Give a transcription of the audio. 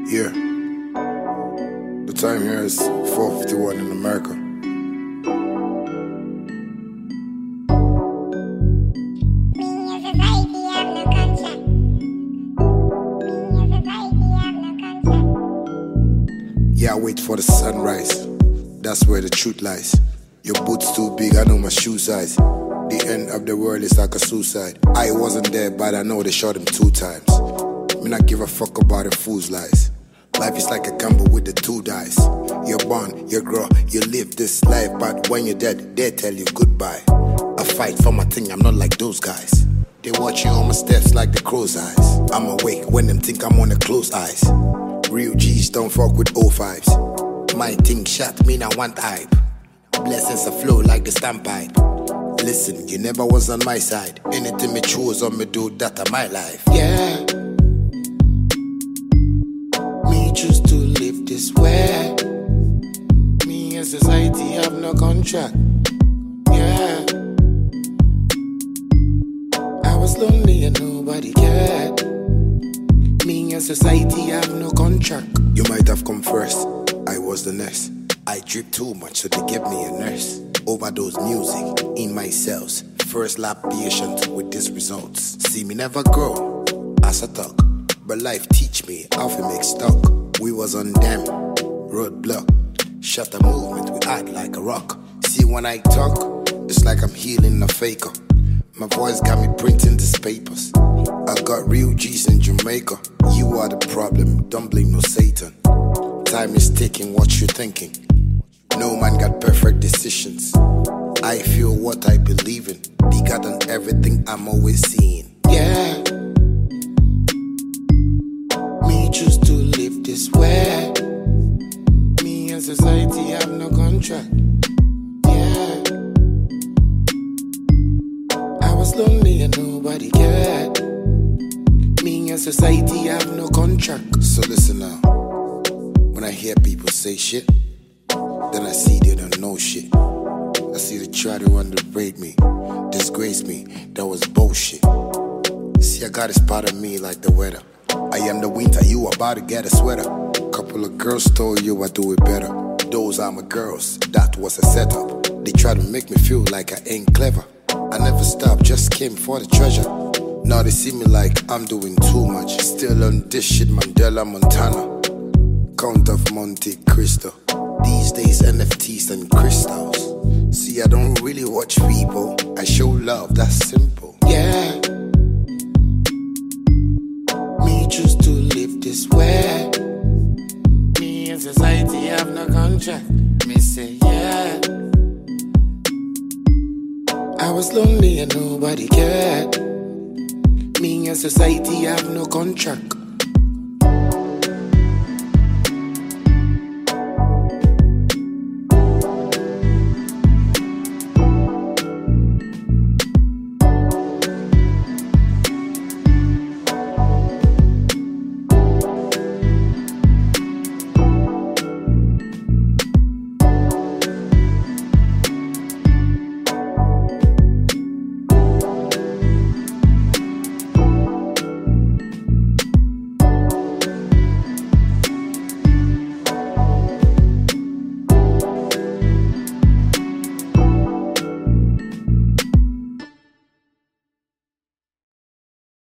Yeah. The time here is 4:51 in America. Yeah, I wait for the sunrise. That's where the truth lies. Your boots too big, I know my shoe size. The end of the world is like a suicide. I wasn't there, but I know they shot him 2 times. Me not give a fuck about a fool's lies. Life is like a gamble with the 2 dice. You're born, you grow, you live this life, but when you're dead, they tell you goodbye. I fight for my thing, I'm not like those guys. They watching all my steps like the crow's eyes. I'm awake when them think I'm on the closed eyes. Real G's don't fuck with 05s. My thing shot me, now want hype. Blessings are flow like the standpipe. Listen, you never was on my side. Anything me choose or me do, that of my life. Yeah. Me choose to live this way. Me and society have no contract. Yeah. I was lonely and nobody cared. Me and society have no contract. You might have come first, I was the next. I drip too much, so they gave me a nurse. Overdose music in my cells. First lap patient with these results. See me never grow as a talk, but life teach me how to make stock. We was on them roadblock. Shut the movement, we act like a rock. See when I talk, it's like I'm healing a faker. My voice got me printing these papers. I got real G's in Jamaica. You are the problem, don't blame no Satan. Time is ticking, what you thinking? No man got perfect decisions. I feel what I believe in, bigger than everything I'm always seeing. Yeah. Me choose to live this way. Me and society have no contract. Yeah. I was lonely and nobody cared. Me and society have no contract. So listen now. When I hear people say shit, then I see they don't know shit. I see they try to underrate me, disgrace me, that was bullshit. See, I got this part of me like the weather. I am the winter, you about to get a sweater. Couple of girls told you I do it better. Those are my girls, that was a setup. They try to make me feel like I ain't clever. I never stopped, just came for the treasure. Now they see me like I'm doing too much. Still on this shit, Mandela, Montana. Count of Monte Cristo. These days NFTs and crystals. See, I don't really watch people, I show love, that's simple. Yeah. Me choose to live this way. Me and society have no contract. Me say yeah. I was lonely and nobody cared. Me and society have no contract.